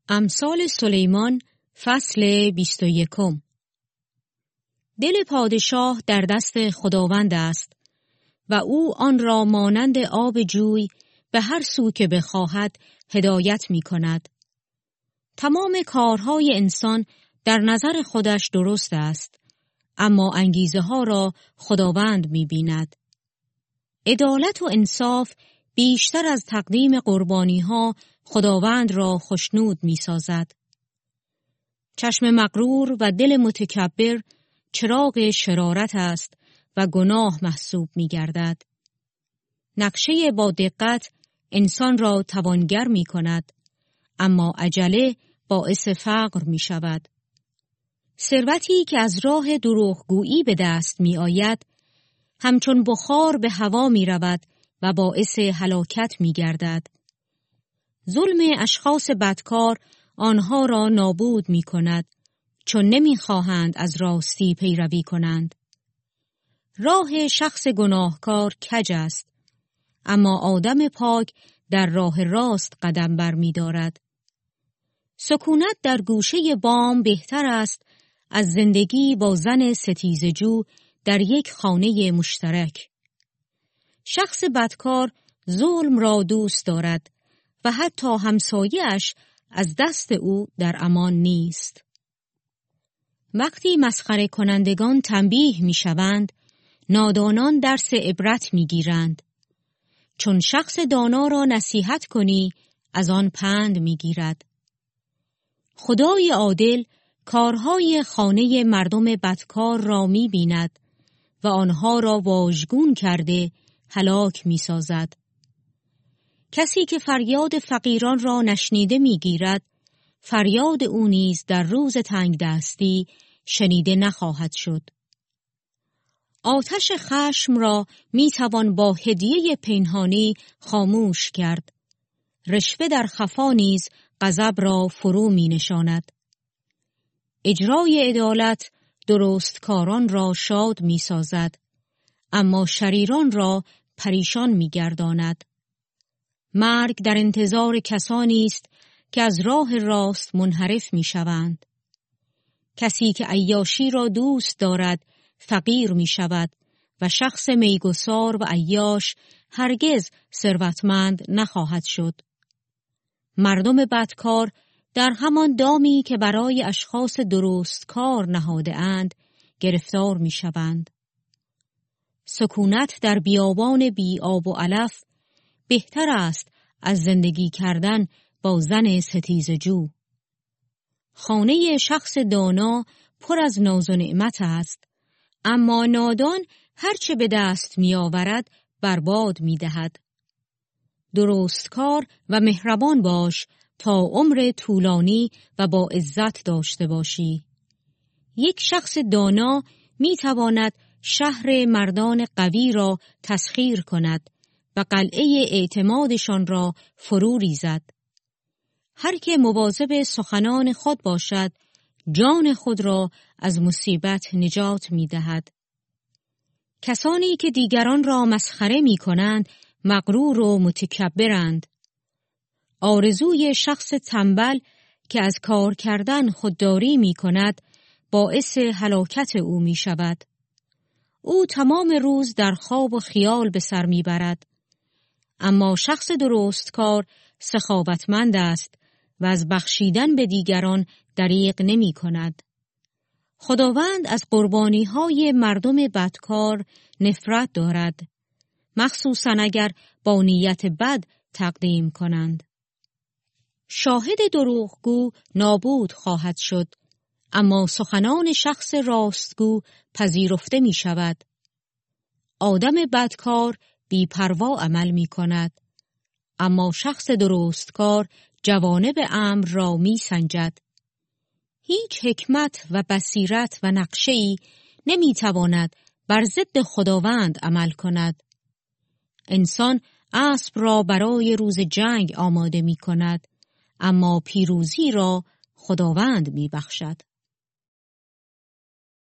امثال سلیمان فصل 21. دل پادشاه در دست خداوند است و او آن را مانند آب جوی به هر سو که بخواهد هدایت می کند. تمام کارهای انسان در نظر خودش درست است، اما انگیزه ها را خداوند می بیند. عدالت و انصاف بیشتر از تقدیم قربانی ها خداوند را خوشنود می سازد. چشم مغرور و دل متکبر چراغ شرارت است و گناه محسوب می گردد. نقشه با دقت انسان را توانگر می کند، اما عجله باعث فقر می شود. ثروتی که از راه دروغگویی به دست می آید، همچون بخار به هوا می رود و باعث هلاکت می گردد. ظلم اشخاص بدکار آنها را نابود می کند، چون نمی خواهند از راستی پیروی کنند. راه شخص گناهکار کج است، اما آدم پاک در راه راست قدم بر می دارد. سکونت در گوشه بام بهتر است از زندگی با زن ستیزجو در یک خانه مشترک. شخص بدکار ظلم را دوست دارد و حتی همسایه‌اش از دست او در امان نیست. وقتی مسخره کنندگان تنبیه می شوند، نادانان درس عبرت می گیرند. چون شخص دانا را نصیحت کنی، از آن پند می گیرد. خدای عادل کارهای خانه مردم بدکار را می بیند و آنها را واژگون کرده هلاک می سازد. کسی که فریاد فقیران را نشنیده می گیرد، فریاد او نیز در روز تنگ دستی شنیده نخواهد شد. آتش خشم را می توان با هدیه پنهانی خاموش کرد. رشوه در خفا نیز غضب را فرو می نشاند. اجرای عدالت درستکاران را شاد می سازد، اما شریران را پریشان می گرداند. مرگ در انتظار کسانی است که از راه راست منحرف می شوند. کسی که عیاشی را دوست دارد فقیر می شود و شخص میگسار و عیاش هرگز ثروتمند نخواهد شد. مردم بدکار در همان دامی که برای اشخاص درستکار نهاده اند گرفتار می شوند. سکونت در بیابان بی آب و علف بهتر است از زندگی کردن با زن ستیزجو. خانه شخص دانا پر از ناز و نعمت است، اما نادان هرچه به دست می آورد برباد می دهد. درستکار و مهربان باش تا عمر طولانی و با عزت داشته باشی. یک شخص دانا می تواند شهر مردان قوی را تسخیر کند و قلعه اعتمادشان را فرو ریزد. هر که مواظب سخنان خود باشد، جان خود را از مصیبت نجات می دهد. کسانی که دیگران را مسخره می کنند، مغرور و متکبرند. آرزوی شخص تنبل که از کار کردن خودداری می کند، باعث هلاکت او می شود. او تمام روز در خواب و خیال به سر می برد. اما شخص درستکار سخاوتمند است و از بخشیدن به دیگران دریغ نمی کند. خداوند از قربانی‌های مردم بدکار نفرت دارد، مخصوصاً اگر با نیت بد تقدیم کنند. شاهد دروغگو نابود خواهد شد، اما سخنان شخص راستگو پذیرفته می شود. آدم بدکار بی‌پروا عمل می کند، اما شخص درستکار جوانب امر را می سنجد. هیچ حکمت و بصیرت و نقشه‌ای نمی تواند بر ضد خداوند عمل کند. انسان اسب را برای روز جنگ آماده می کند، اما پیروزی را خداوند می بخشد.